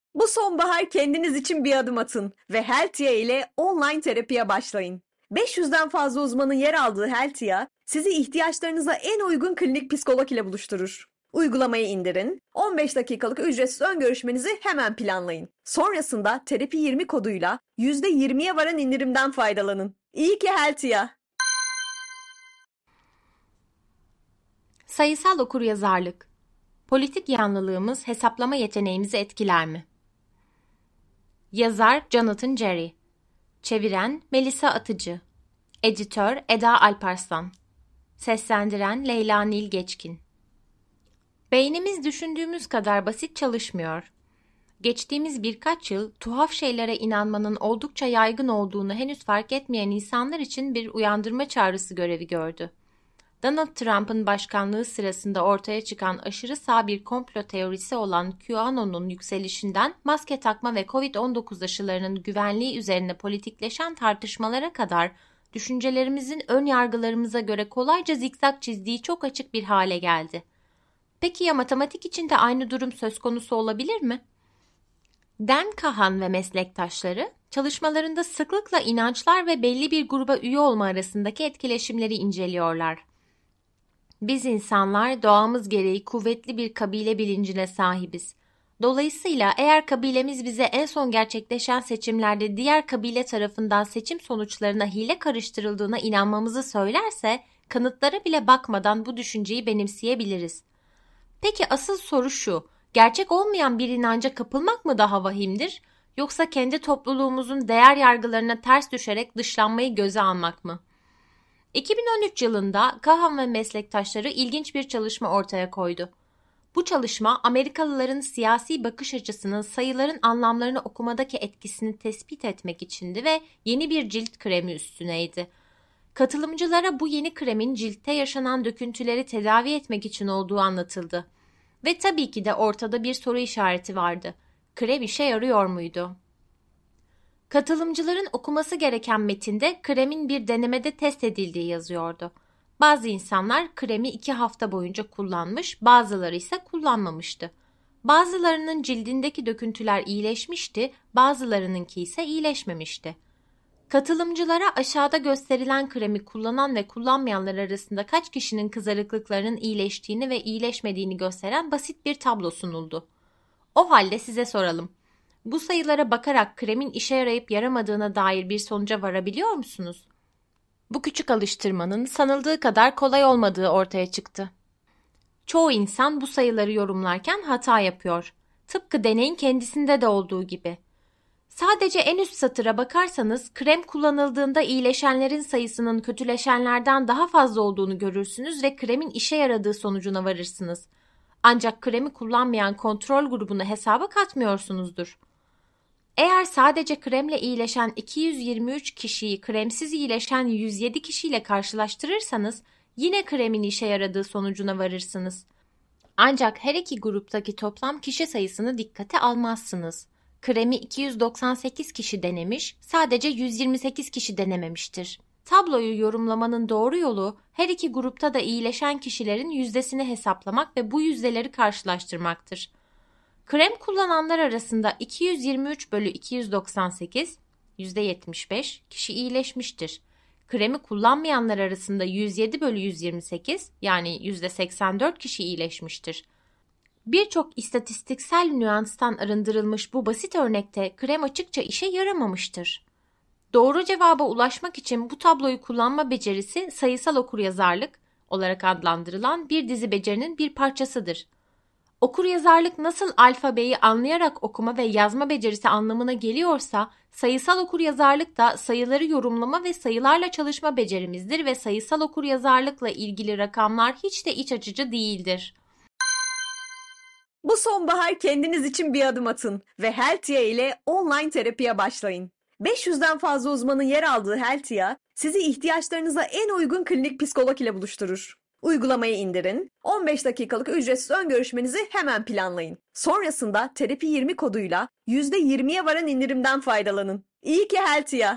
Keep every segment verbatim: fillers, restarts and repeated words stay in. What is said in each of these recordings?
Bu sonbahar kendiniz için bir adım atın ve Heltia ile online terapiye başlayın. beş yüzden fazla uzmanın yer aldığı Heltia, sizi ihtiyaçlarınıza en uygun klinik psikolog ile buluşturur. Uygulamayı indirin, on beş dakikalık ücretsiz ön görüşmenizi hemen planlayın. Sonrasında terapi yirmi koduyla yüzde yirmiye varan indirimden faydalanın. İyi ki Heltia. Sayısal okuryazarlık. Politik yanlılığımız hesaplama yeteneğimizi etkiler mi? Yazar Jonathan Jerry. Çeviren Melisa Atıcı. Editör Eda Alparslan. Seslendiren Leyla Nil Geçkin. Beynimiz düşündüğümüz kadar basit çalışmıyor. Geçtiğimiz birkaç yıl tuhaf şeylere inanmanın oldukça yaygın olduğunu henüz fark etmeyen insanlar için bir uyandırma çağrısı görevi gördü. Donald Trump'ın başkanlığı sırasında ortaya çıkan aşırı sağ bir komplo teorisi olan QAnon'un yükselişinden maske takma ve kovid on dokuz aşılarının güvenliği üzerine politikleşen tartışmalara kadar düşüncelerimizin ön yargılarımıza göre kolayca zikzak çizdiği çok açık bir hale geldi. Peki ya matematik için de aynı durum söz konusu olabilir mi? Dan Kahan ve meslektaşları çalışmalarında sıklıkla inançlar ve belli bir gruba üye olma arasındaki etkileşimleri inceliyorlar. Biz insanlar doğamız gereği kuvvetli bir kabile bilincine sahibiz. Dolayısıyla eğer kabilemiz bize en son gerçekleşen seçimlerde diğer kabile tarafından seçim sonuçlarına hile karıştırıldığına inanmamızı söylerse, kanıtlara bile bakmadan bu düşünceyi benimseyebiliriz. Peki asıl soru şu, gerçek olmayan bir inanca kapılmak mı daha vahimdir, yoksa kendi topluluğumuzun değer yargılarına ters düşerek dışlanmayı göze almak mı? iki bin on üç yılında Kahan ve meslektaşları ilginç bir çalışma ortaya koydu. Bu çalışma Amerikalıların siyasi bakış açısının sayıların anlamlarını okumadaki etkisini tespit etmek içindi ve yeni bir cilt kremi üstüneydi. Katılımcılara bu yeni kremin ciltte yaşanan döküntüleri tedavi etmek için olduğu anlatıldı. Ve tabii ki de ortada bir soru işareti vardı. Krem işe yarıyor muydu? Katılımcıların okuması gereken metinde kremin bir denemede test edildiği yazıyordu. Bazı insanlar kremi iki hafta boyunca kullanmış, bazıları ise kullanmamıştı. Bazılarının cildindeki döküntüler iyileşmişti, bazılarınınki ise iyileşmemişti. Katılımcılara aşağıda gösterilen kremi kullanan ve kullanmayanlar arasında kaç kişinin kızarıklıklarının iyileştiğini ve iyileşmediğini gösteren basit bir tablo sunuldu. O halde size soralım. Bu sayılara bakarak kremin işe yarayıp yaramadığına dair bir sonuca varabiliyor musunuz? Bu küçük alıştırmanın sanıldığı kadar kolay olmadığı ortaya çıktı. Çoğu insan bu sayıları yorumlarken hata yapıyor. Tıpkı deneyin kendisinde de olduğu gibi. Sadece en üst satıra bakarsanız krem kullanıldığında iyileşenlerin sayısının kötüleşenlerden daha fazla olduğunu görürsünüz ve kremin işe yaradığı sonucuna varırsınız. Ancak kremi kullanmayan kontrol grubunu hesaba katmıyorsunuzdur. Eğer sadece kremle iyileşen iki yüz yirmi üç kişiyi kremsiz iyileşen yüz yedi kişiyle karşılaştırırsanız yine kremin işe yaradığı sonucuna varırsınız. Ancak her iki gruptaki toplam kişi sayısını dikkate almazsınız. Kremi iki yüz doksan sekiz kişi denemiş, sadece yüz yirmi sekiz kişi denememiştir. Tabloyu yorumlamanın doğru yolu her iki grupta da iyileşen kişilerin yüzdesini hesaplamak ve bu yüzdeleri karşılaştırmaktır. Krem kullananlar arasında iki yüz yirmi üç bölü iki yüz doksan sekiz, yüzde yetmiş beş kişi iyileşmiştir. Kremi kullanmayanlar arasında yüz yedi bölü yüz yirmi sekiz yani yüzde seksen dört kişi iyileşmiştir. Birçok istatistiksel nüanstan arındırılmış bu basit örnekte krem açıkça işe yaramamıştır. Doğru cevaba ulaşmak için bu tabloyu kullanma becerisi sayısal okuryazarlık olarak adlandırılan bir dizi becerinin bir parçasıdır. Okuryazarlık nasıl alfabeyi anlayarak okuma ve yazma becerisi anlamına geliyorsa, sayısal okuryazarlık da sayıları yorumlama ve sayılarla çalışma becerimizdir ve sayısal okuryazarlıkla ilgili rakamlar hiç de iç açıcı değildir. Bu sonbahar kendiniz için bir adım atın ve Heltia ile online terapiye başlayın. beş yüzden fazla uzmanın yer aldığı Heltia, sizi ihtiyaçlarınıza en uygun klinik psikolog ile buluşturur. Uygulamayı indirin, on beş dakikalık ücretsiz ön görüşmenizi hemen planlayın. Sonrasında terapi yirmi koduyla yüzde yirmiye varan indirimden faydalanın. İyi ki Heltia.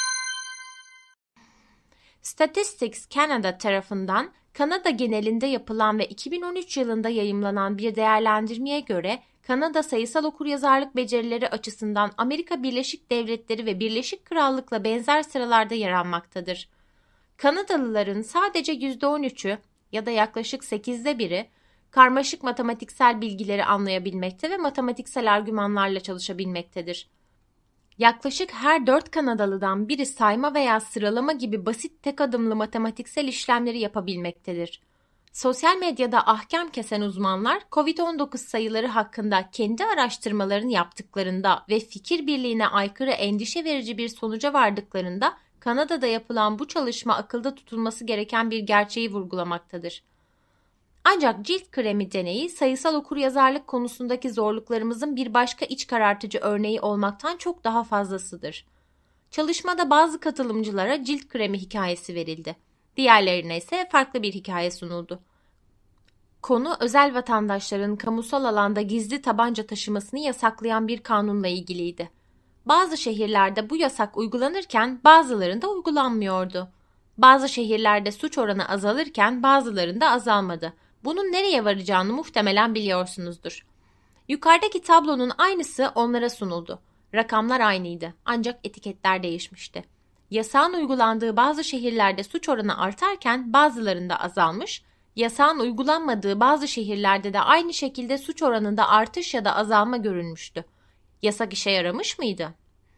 Statistics Canada tarafından Kanada genelinde yapılan ve iki bin on üç yılında yayımlanan bir değerlendirmeye göre Kanada sayısal okuryazarlık becerileri açısından Amerika Birleşik Devletleri ve Birleşik Krallık'la benzer sıralarda yer almaktadır. Kanadalıların sadece yüzde on üçü ya da yaklaşık sekizde biri karmaşık matematiksel bilgileri anlayabilmekte ve matematiksel argümanlarla çalışabilmektedir. Yaklaşık her dört Kanadalıdan biri sayma veya sıralama gibi basit tek adımlı matematiksel işlemleri yapabilmektedir. Sosyal medyada ahkam kesen uzmanlar kovid on dokuz sayıları hakkında kendi araştırmalarını yaptıklarında ve fikir birliğine aykırı endişe verici bir sonuca vardıklarında Kanada'da yapılan bu çalışma akılda tutulması gereken bir gerçeği vurgulamaktadır. Ancak cilt kremi deneyi sayısal okuryazarlık konusundaki zorluklarımızın bir başka iç karartıcı örneği olmaktan çok daha fazlasıdır. Çalışmada bazı katılımcılara cilt kremi hikayesi verildi. Diğerlerine ise farklı bir hikaye sunuldu. Konu özel vatandaşların kamusal alanda gizli tabanca taşımasını yasaklayan bir kanunla ilgiliydi. Bazı şehirlerde bu yasak uygulanırken bazılarında uygulanmıyordu. Bazı şehirlerde suç oranı azalırken bazılarında azalmadı. Bunun nereye varacağını muhtemelen biliyorsunuzdur. Yukarıdaki tablonun aynısı onlara sunuldu. Rakamlar aynıydı ancak etiketler değişmişti. Yasağın uygulandığı bazı şehirlerde suç oranı artarken bazılarında azalmış, yasağın uygulanmadığı bazı şehirlerde de aynı şekilde suç oranında artış ya da azalma görülmüştü. Yasak işe yaramış mıydı?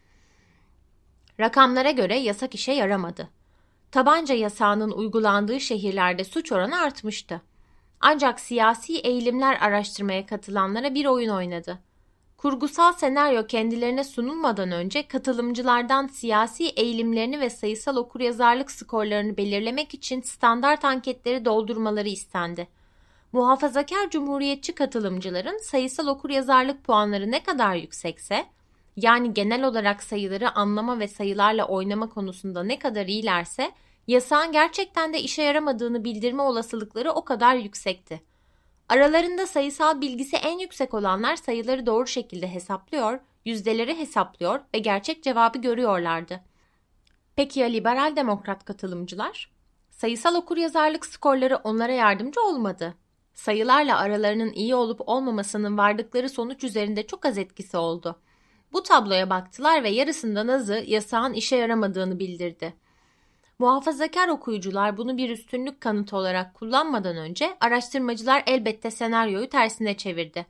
Rakamlara göre yasak işe yaramadı. Tabanca yasağının uygulandığı şehirlerde suç oranı artmıştı. Ancak siyasi eğilimler araştırmaya katılanlara bir oyun oynadı. Kurgusal senaryo kendilerine sunulmadan önce katılımcılardan siyasi eğilimlerini ve sayısal okuryazarlık skorlarını belirlemek için standart anketleri doldurmaları istendi. Muhafazakar cumhuriyetçi katılımcıların sayısal okuryazarlık puanları ne kadar yüksekse, yani genel olarak sayıları anlama ve sayılarla oynama konusunda ne kadar iyilerse, yasağın gerçekten de işe yaramadığını bildirme olasılıkları o kadar yüksekti. Aralarında sayısal bilgisi en yüksek olanlar sayıları doğru şekilde hesaplıyor, yüzdeleri hesaplıyor ve gerçek cevabı görüyorlardı. Peki ya liberal demokrat katılımcılar? Sayısal okuryazarlık skorları onlara yardımcı olmadı. Sayılarla aralarının iyi olup olmamasının vardıkları sonuç üzerinde çok az etkisi oldu. Bu tabloya baktılar ve yarısından azı yasağın işe yaramadığını bildirdi. Muhafazakar okuyucular bunu bir üstünlük kanıtı olarak kullanmadan önce araştırmacılar elbette senaryoyu tersine çevirdi.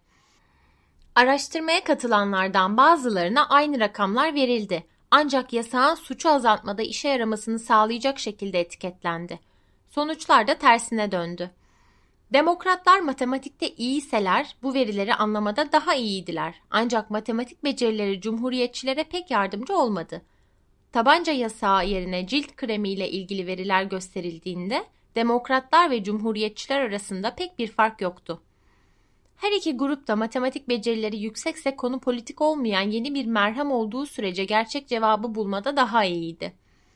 Araştırmaya katılanlardan bazılarına aynı rakamlar verildi. Ancak yasağın suçu azaltmada işe yaramasını sağlayacak şekilde etiketlendi. Sonuçlar da tersine döndü. Demokratlar matematikte iyiyseler bu verileri anlamada daha iyiydiler. Ancak matematik becerileri cumhuriyetçilere pek yardımcı olmadı. Tabanca yasağı yerine cilt kremiyle ilgili veriler gösterildiğinde demokratlar ve cumhuriyetçiler arasında pek bir fark yoktu. Her iki grup da matematik becerileri yüksekse konu politik olmayan yeni bir merhem olduğu sürece gerçek cevabı bulmada daha iyiydi.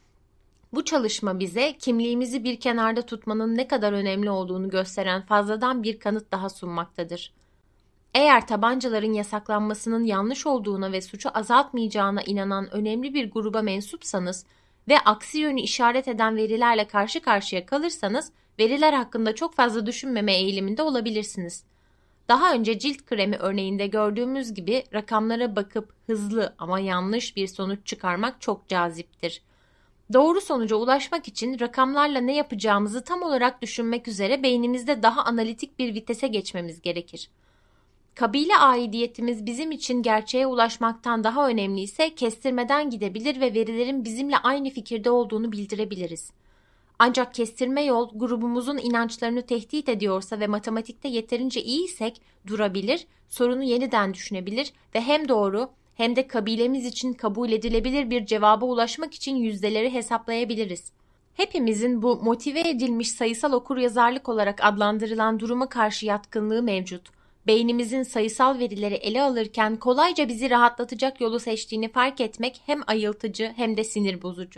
Bu çalışma bize kimliğimizi bir kenarda tutmanın ne kadar önemli olduğunu gösteren fazladan bir kanıt daha sunmaktadır. Eğer tabancaların yasaklanmasının yanlış olduğuna ve suçu azaltmayacağına inanan önemli bir gruba mensupsanız ve aksi yönü işaret eden verilerle karşı karşıya kalırsanız veriler hakkında çok fazla düşünmeme eğiliminde olabilirsiniz. Daha önce cilt kremi örneğinde gördüğümüz gibi rakamlara bakıp hızlı ama yanlış bir sonuç çıkarmak çok caziptir. Doğru sonuca ulaşmak için rakamlarla ne yapacağımızı tam olarak düşünmek üzere beynimizde daha analitik bir vitese geçmemiz gerekir. Kabile aidiyetimiz bizim için gerçeğe ulaşmaktan daha önemliyse kestirmeden gidebilir ve verilerin bizimle aynı fikirde olduğunu bildirebiliriz. Ancak kestirme yol grubumuzun inançlarını tehdit ediyorsa ve matematikte yeterince iyiysek durabilir, sorunu yeniden düşünebilir ve hem doğru hem de kabilemiz için kabul edilebilir bir cevaba ulaşmak için yüzdeleri hesaplayabiliriz. Hepimizin bu motive edilmiş sayısal okuryazarlık olarak adlandırılan duruma karşı yatkınlığı mevcut. Beynimizin sayısal verileri ele alırken kolayca bizi rahatlatacak yolu seçtiğini fark etmek hem ayıltıcı hem de sinir bozucu.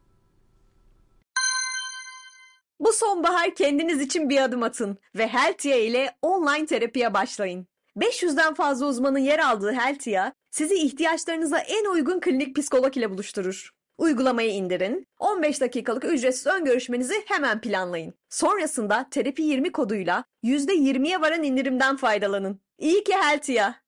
Bu sonbahar kendiniz için bir adım atın ve Heltia ile online terapiye başlayın. beş yüzden fazla uzmanın yer aldığı Heltia, sizi ihtiyaçlarınıza en uygun klinik psikolog ile buluşturur. Uygulamayı indirin, on beş dakikalık ücretsiz ön görüşmenizi hemen planlayın. Sonrasında terapi yirmi koduyla yüzde yirmiye varan indirimden faydalanın. İyi ki Heltia!